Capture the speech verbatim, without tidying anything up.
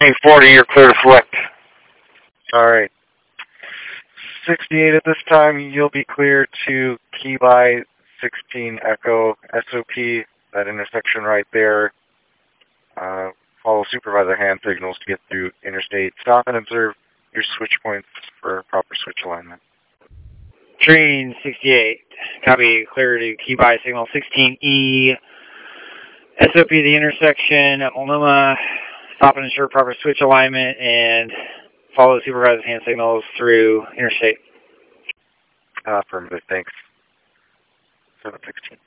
forty, you're clear to select. Alright. sixty-eight at this time, you'll be clear to key by sixteen Echo S O P, that intersection right there. Uh, follow supervisor hand signals to get through interstate. Stop and observe your switch points for proper switch alignment. Train sixty-eight, copy, clear to key by signal sixteen E, S O P the intersection at Multnomah, stop and ensure proper switch alignment, and follow the supervisor's hand signals through interstate. Uh, affirmative, thanks. seven sixteen.